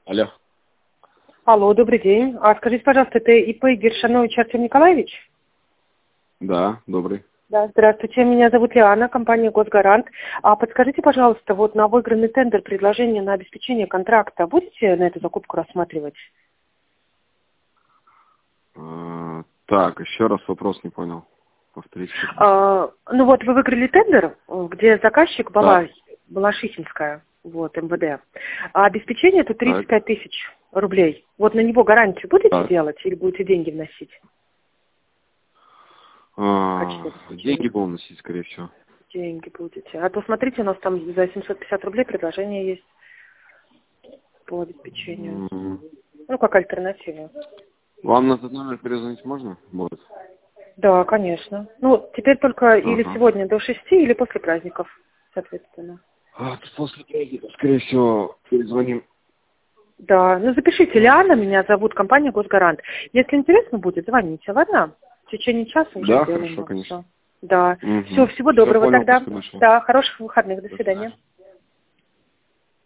Алло. Алло, добрый день. Скажите, пожалуйста, это ИП Гершанович Артем Николаевич? Да, добрый. Да, здравствуйте. Меня зовут Лиана, компания «Госгарант». Подскажите, пожалуйста, вот на выигранный тендер предложение на обеспечение контракта будете на эту закупку рассматривать? Так, еще раз вопрос не понял. Повторите. Ну вот, вы выиграли тендер, где заказчик Да. Балашихинская, вот, МВД. А обеспечение это 35 тысяч рублей. Вот на него гарантию будете делать или будете деньги вносить? Деньги будем носить, скорее всего. Деньги будете. А то смотрите, у нас там за 750 рублей предложение есть по обеспечению. Ну, как альтернатива. Вам на этот номер перезвонить можно будет? Да, конечно. Ну, теперь только или сегодня до 6, или после праздников, соответственно. После праздника, скорее всего, перезвоним. Да, ну запишите, Лиана, меня зовут, компания «Госгарант». Если интересно будет, звоните, ладно? В течение часа уже Да, сделаем. хорошо, конечно. Да. Все, всего доброго понял, тогда. спасибо большое. Да, хороших выходных, до свидания.